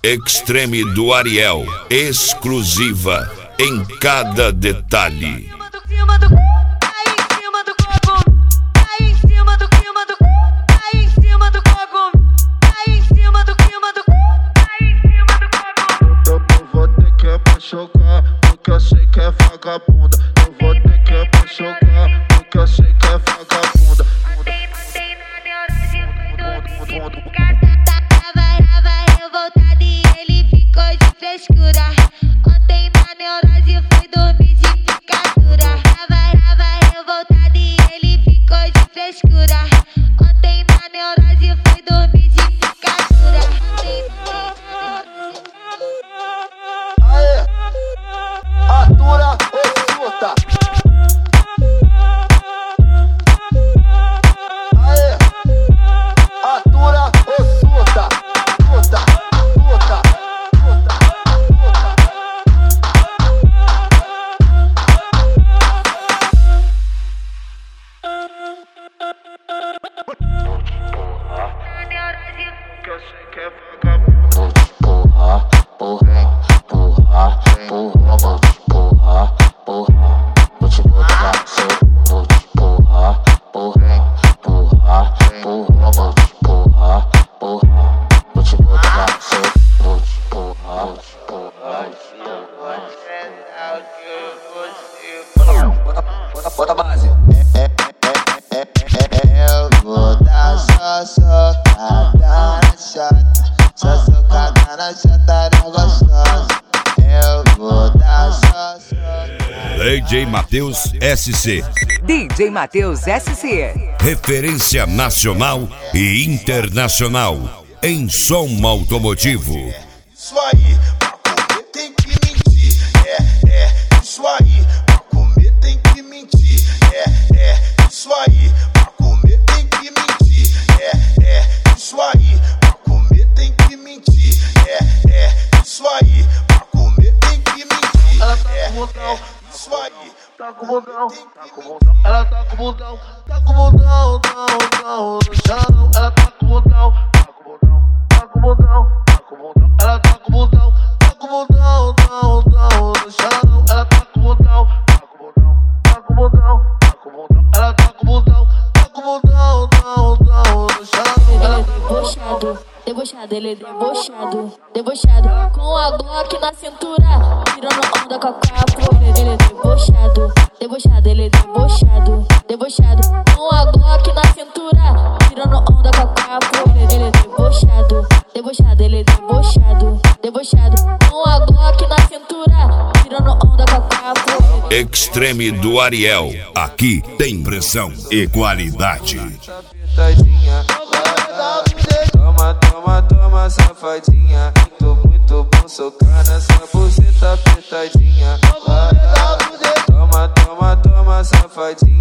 Extreme do Ariel, exclusiva em cada detalhe. Chocar, porque eu sei que é vagabunda. Eu vou ter que chocar, porque eu sei que é vagabunda. Ontem na neurose foi dormir de picada. Tava revoltado e ele ficou de frescura. Ontem na neurose foi dormir de picadura. Tava revoltado e ele ficou de frescura. Ontem na neurose foi dormir de picadura. Atura ou surta? Aê, atura ou surta? Surta, surta, surta, que eu sei que é vagabundo. Vou te porra, porra, porra, porra, vou te porra, porra, vou te botar fogo. Vou te porra, porra, porra, porra, vou te porra, porra, vou te botar fogo. Vou te porra, porra, bota a base. Eu vou dar só socada na chata, só socada na chata não gostosa. Eu vou dar só socada. DJ Matheus SC, DJ Matheus SC. referência nacional e internacional em som automotivo. Isso aí, pra comer tem que mentir. Isso aí, pra comer tem que mentir. Isso aí, pra comer tem que mentir. Isso aí, pra comer tem que mentir. Isso aí, pra comer tem que mentir. Ela tá com botão, isso aí, tá com botão, tá com botão. Ela tá com botão, tá com botão, no chão. Ela tá com botão, tá com botão, tá com botão, tá com botão. Ela tá com botão, tá com botão, no chão. Ela tá com botão, tá com botão, tá com botão, tá com botão. Ela tá com botão, tá com botão, no chão. Ele é debochado, debochado, ele é debochado, debochado. Com a Glock na cintura, tirando onda com a capa. Ele é debochado, debochado, ele é debochado, debochado. Com a Glock na cintura, tirando onda com a capa. Ele é debochado, debochado, ele é debochado, debochado. Com a Glock na cintura, tirando onda com a capa. Extreme do Ariel, aqui tem pressão e qualidade. Toma, toma, toma, safadinha. Muito bom socar nessa buceta apertadinha. Toma, toma, toma, safadinha.